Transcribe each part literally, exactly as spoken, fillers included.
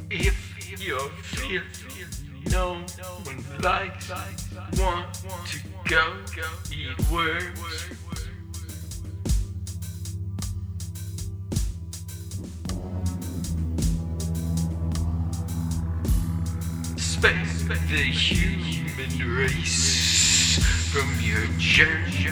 If you're feeling no one likes, want to go eat worms. Spare the human race from your journey.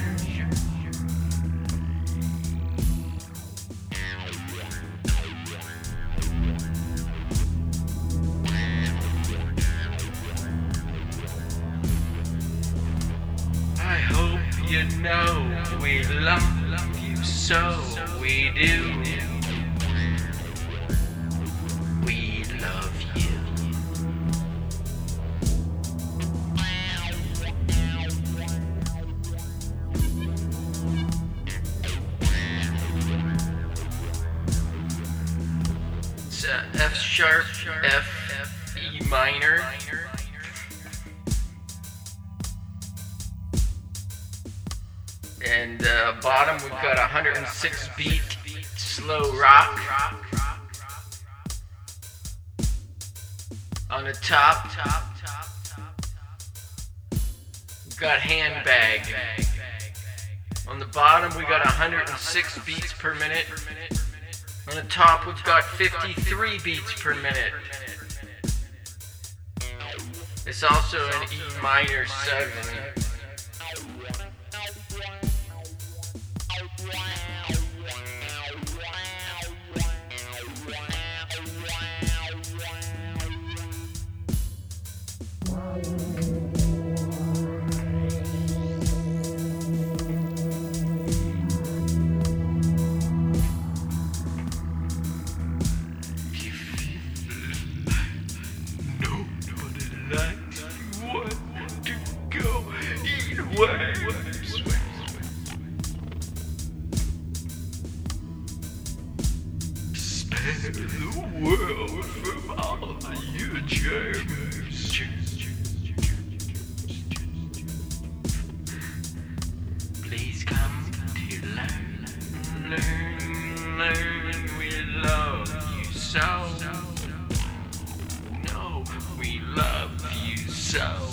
I hope you know we love you, so we do. We love you. It's uh, F sharp, F, E minor. And uh, bottom, we've got one hundred six beat slow rock. On the top, we've got handbag. On the bottom, we got one hundred six beats per minute. On the top, we've got fifty-three beats per minute. It's also an E minor seven. Spare the world from all your germs. Please come to learn, learn, learn. We love you so. No, we love you so.